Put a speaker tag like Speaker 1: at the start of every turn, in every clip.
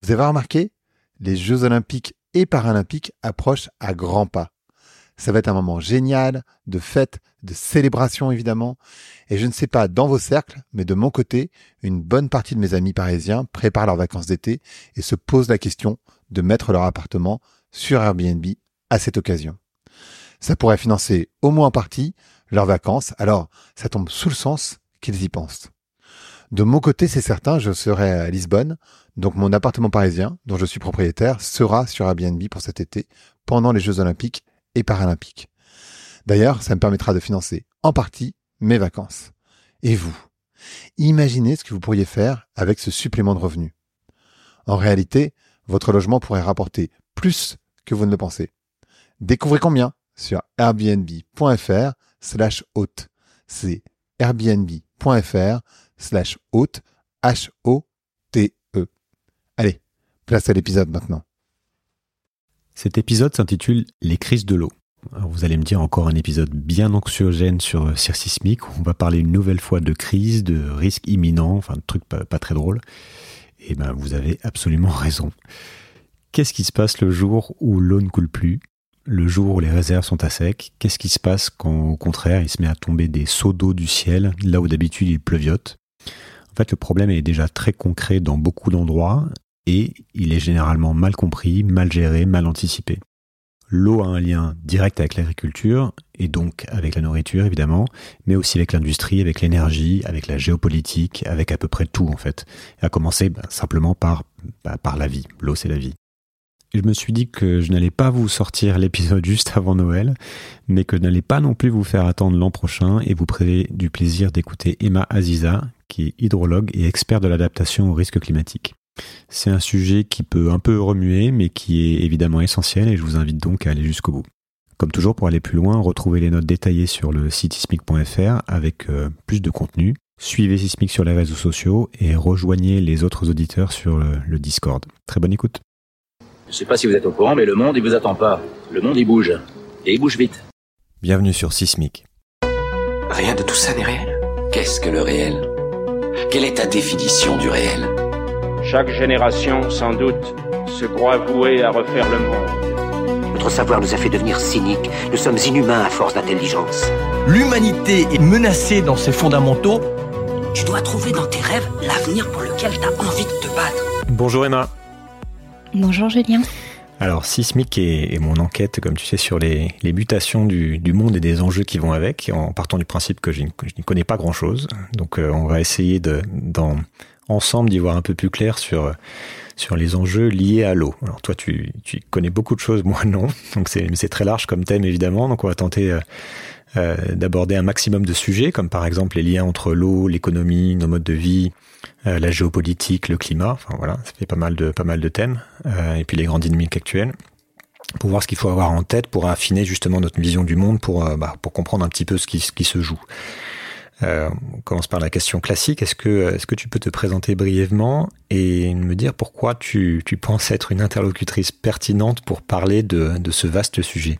Speaker 1: Vous avez remarqué, les Jeux Olympiques et Paralympiques approchent à grands pas. Ça va être un moment génial, de fête, de célébration évidemment. Et je ne sais pas dans vos cercles, mais de mon côté, une bonne partie de mes amis parisiens préparent leurs vacances d'été et se posent la question de mettre leur appartement sur Airbnb à cette occasion. Ça pourrait financer au moins en partie leurs vacances, alors ça tombe sous le sens qu'ils y pensent. De mon côté, c'est certain, je serai à Lisbonne, donc mon appartement parisien, dont je suis propriétaire, sera sur Airbnb pour cet été, pendant les Jeux Olympiques et Paralympiques. D'ailleurs, ça me permettra de financer en partie mes vacances. Et vous, imaginez ce que vous pourriez faire avec ce supplément de revenus. En réalité, votre logement pourrait rapporter plus que vous ne le pensez. Découvrez combien sur airbnb.fr/hôte. C'est airbnb.fr/hôte, H-O-T-E. Allez, place à l'épisode maintenant.
Speaker 2: Cet épisode s'intitule « Les crises de l'eau ». Alors vous allez me dire encore un épisode bien anxiogène sur Sismic, où on va parler une nouvelle fois de crise, de risques imminents, enfin de trucs pas très drôles. Et ben vous avez absolument raison. Qu'est-ce qui se passe le jour où l'eau ne coule plus ? Le jour où les réserves sont à sec? Qu'est-ce qui se passe quand, au contraire, il se met à tomber des seaux d'eau du ciel, là où d'habitude il pleuviote? En fait, le problème est déjà très concret dans beaucoup d'endroits et il est généralement mal compris, mal géré, mal anticipé. L'eau a un lien direct avec l'agriculture et donc avec la nourriture évidemment, mais aussi avec l'industrie, avec l'énergie, avec la géopolitique, avec à peu près tout en fait. Et à commencer simplement par la vie. L'eau, c'est la vie. Et je me suis dit que je n'allais pas vous sortir l'épisode juste avant Noël, mais que je n'allais pas non plus vous faire attendre l'an prochain et vous priver du plaisir d'écouter Emma Aziza, qui est hydrologue et expert de l'adaptation aux risques climatiques. C'est un sujet qui peut un peu remuer, mais qui est évidemment essentiel et je vous invite donc à aller jusqu'au bout. Comme toujours, pour aller plus loin, retrouvez les notes détaillées sur le site sismic.fr avec plus de contenu. Suivez Sismic sur les réseaux sociaux et rejoignez les autres auditeurs sur le Discord. Très bonne écoute.
Speaker 3: Je sais pas si vous êtes au courant, mais le monde, il vous attend pas. Le monde, il bouge. Et il bouge vite.
Speaker 2: Bienvenue sur Sismic.
Speaker 4: Rien de tout ça n'est réel. Qu'est-ce que le réel ? Quelle est ta définition du réel ?
Speaker 5: Chaque génération, sans doute, se croit vouée à refaire le monde.
Speaker 6: Notre savoir nous a fait devenir cyniques. Nous sommes inhumains à force d'intelligence.
Speaker 7: L'humanité est menacée dans ses fondamentaux.
Speaker 8: Tu dois trouver dans tes rêves l'avenir pour lequel tu as envie de te battre.
Speaker 2: Bonjour Emma.
Speaker 9: Bonjour Julien.
Speaker 2: Alors Sismic est mon enquête, comme tu sais, sur les mutations du monde et des enjeux qui vont avec, en partant du principe que je n'y connais pas grand-chose. Donc on va essayer ensemble d'y voir un peu plus clair sur les enjeux liés à l'eau. Alors toi, tu connais beaucoup de choses, moi non. Donc c'est très large comme thème évidemment. Donc on va tenter d'aborder un maximum de sujets, comme par exemple les liens entre l'eau, l'économie, nos modes de vie, la géopolitique, le climat. Enfin voilà, ça fait pas mal de thèmes. Et puis les grandes dynamiques actuelles. Pour voir ce qu'il faut avoir en tête pour affiner justement notre vision du monde, pour comprendre un petit peu ce qui se joue. On commence par la question classique. Est-ce que tu peux te présenter brièvement et me dire pourquoi tu penses être une interlocutrice pertinente pour parler de ce vaste sujet?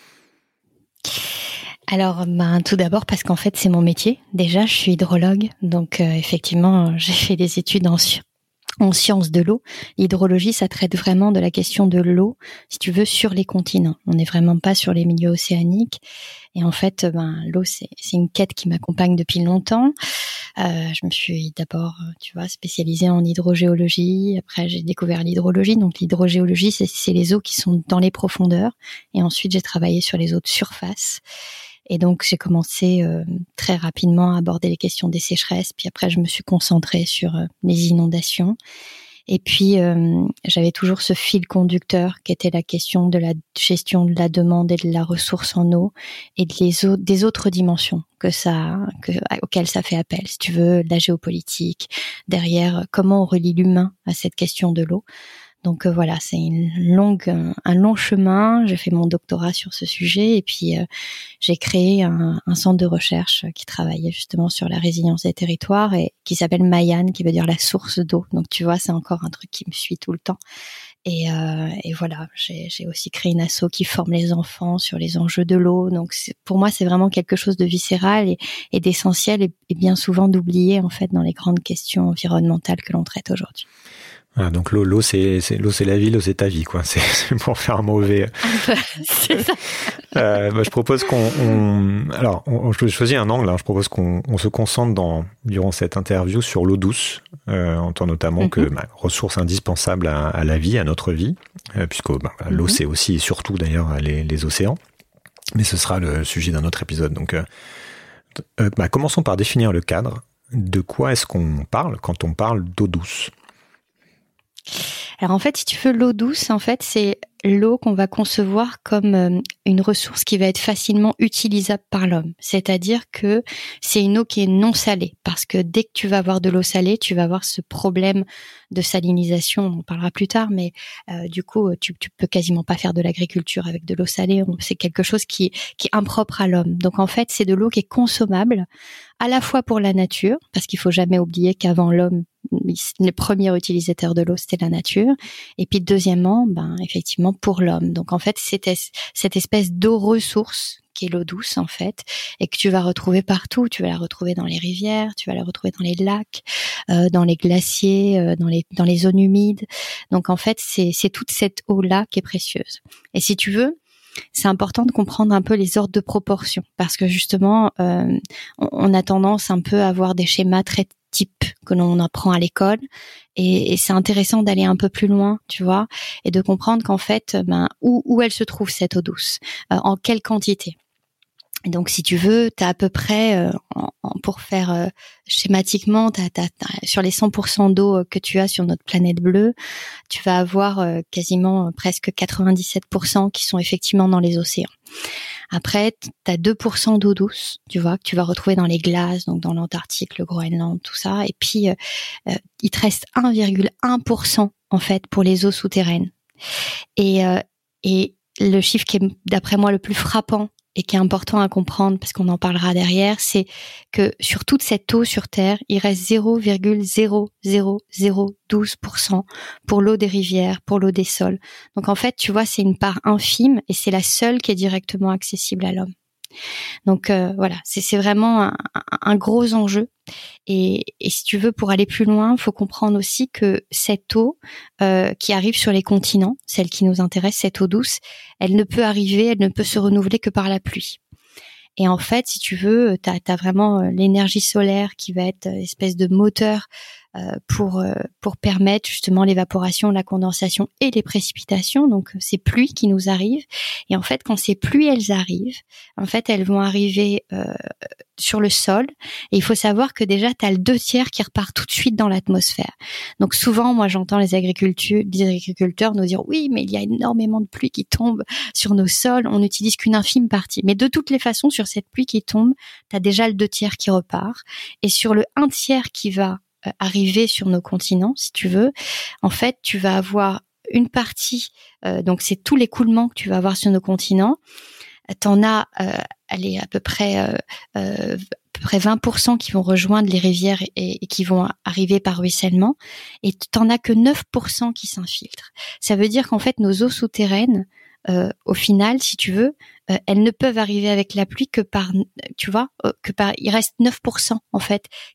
Speaker 9: Alors, tout d'abord parce qu'en fait c'est mon métier. Déjà, je suis hydrologue, donc effectivement j'ai fait des études en sciences de l'eau. L'hydrologie, ça traite vraiment de la question de l'eau, si tu veux, sur les continents. On n'est vraiment pas sur les milieux océaniques. Et en fait, l'eau, c'est une quête qui m'accompagne depuis longtemps. Je me suis d'abord, spécialisée en hydrogéologie. Après, j'ai découvert l'hydrologie. Donc, l'hydrogéologie, c'est les eaux qui sont dans les profondeurs. Et ensuite, j'ai travaillé sur les eaux de surface. Et donc, j'ai commencé très rapidement à aborder les questions des sécheresses. Puis après, je me suis concentrée sur les inondations. Et puis, j'avais toujours ce fil conducteur qui était la question de la gestion de la demande et de la ressource en eau et des autres dimensions auxquelles ça fait appel. Si tu veux, la géopolitique, derrière, comment on relie l'humain à cette question de l'eau. Donc voilà, c'est un long chemin. J'ai fait mon doctorat sur ce sujet et puis j'ai créé un centre de recherche qui travaillait justement sur la résilience des territoires et qui s'appelle Mayan, qui veut dire la source d'eau. Donc tu vois, c'est encore un truc qui me suit tout le temps. Et voilà, j'ai aussi créé une asso qui forme les enfants sur les enjeux de l'eau. Donc pour moi, c'est vraiment quelque chose de viscéral et d'essentiel et bien souvent d'oublié en fait dans les grandes questions environnementales que l'on traite aujourd'hui.
Speaker 2: Ah, donc l'eau c'est la vie, l'eau c'est ta vie, quoi. C'est pour faire un mauvais.
Speaker 9: C'est ça.
Speaker 2: Je propose je choisis un angle. Je propose qu'on se concentre durant cette interview sur l'eau douce, en tant notamment que ressource indispensable à la vie, à notre vie, puisque l'eau c'est aussi et surtout d'ailleurs les océans. Mais ce sera le sujet d'un autre épisode. Donc, commençons par définir le cadre. De quoi est-ce qu'on parle quand on parle d'eau douce ?
Speaker 9: Alors en fait, si tu veux, l'eau douce, en fait, c'est l'eau qu'on va concevoir comme une ressource qui va être facilement utilisable par l'homme. C'est-à-dire que c'est une eau qui est non salée, parce que dès que tu vas avoir de l'eau salée, tu vas avoir ce problème de salinisation. On en parlera plus tard, mais du coup, tu peux quasiment pas faire de l'agriculture avec de l'eau salée. C'est quelque chose qui est impropre à l'homme. Donc en fait, c'est de l'eau qui est consommable à la fois pour la nature, parce qu'il faut jamais oublier qu'avant l'homme, le premier utilisateur de l'eau, c'était la nature. Et puis deuxièmement, effectivement, pour l'homme. Donc en fait, c'est cette espèce d'eau ressource qui est l'eau douce en fait, et que tu vas retrouver partout. Tu vas la retrouver dans les rivières, tu vas la retrouver dans les lacs, dans les glaciers, dans les zones humides. Donc en fait, c'est toute cette eau-là qui est précieuse. Et si tu veux, c'est important de comprendre un peu les ordres de proportion, parce que justement, on a tendance un peu à avoir des schémas très types que l'on apprend à l'école, et c'est intéressant d'aller un peu plus loin, tu vois, et de comprendre qu'en fait, où elle se trouve cette eau douce, en quelle quantité. Et donc, si tu veux, t'as à peu près, pour faire schématiquement, t'as sur les 100% d'eau que tu as sur notre planète bleue, tu vas avoir quasiment presque 97% qui sont effectivement dans les océans. Après, t'as 2% d'eau douce, tu vois, que tu vas retrouver dans les glaces, donc dans l'Antarctique, le Groenland, tout ça. Et puis, il te reste 1,1% en fait pour les eaux souterraines. Et le chiffre qui est, d'après moi, le plus frappant et qui est important à comprendre, parce qu'on en parlera derrière, c'est que sur toute cette eau sur Terre, il reste 0,00012% pour l'eau des rivières, pour l'eau des sols. Donc en fait, tu vois, c'est une part infime et c'est la seule qui est directement accessible à l'homme. Donc voilà, c'est vraiment un gros enjeu. Et si tu veux, pour aller plus loin, il faut comprendre aussi que cette eau qui arrive sur les continents, celle qui nous intéresse, cette eau douce, elle ne peut se renouveler que par la pluie. Et en fait, si tu veux, t'as vraiment l'énergie solaire qui va être espèce de moteur pour permettre justement l'évaporation, la condensation et les précipitations. Donc ces pluies qui nous arrivent. Et en fait, quand ces pluies elles arrivent, en fait elles vont arriver sur le sol. Et il faut savoir que déjà t'as le 2/3 qui repart tout de suite dans l'atmosphère. Donc souvent, moi j'entends les agriculteurs nous dire oui, mais il y a énormément de pluie qui tombe sur nos sols. On n'utilise qu'une infime partie. Mais de toutes les façons, sur cette pluie qui tombe, t'as déjà le 2/3 qui repart. Et sur le 1/3 qui va arriver sur nos continents, si tu veux, en fait, tu vas avoir une partie, donc c'est tout l'écoulement que tu vas avoir sur nos continents. T'en as, allez, à peu près 20% qui vont rejoindre les rivières et qui vont arriver par ruissellement, et t'en as que 9% qui s'infiltrent. Ça veut dire qu'en fait, nos eaux souterraines, au final, si tu veux, elles ne peuvent arriver avec la pluie que par, tu vois, il reste 9% en fait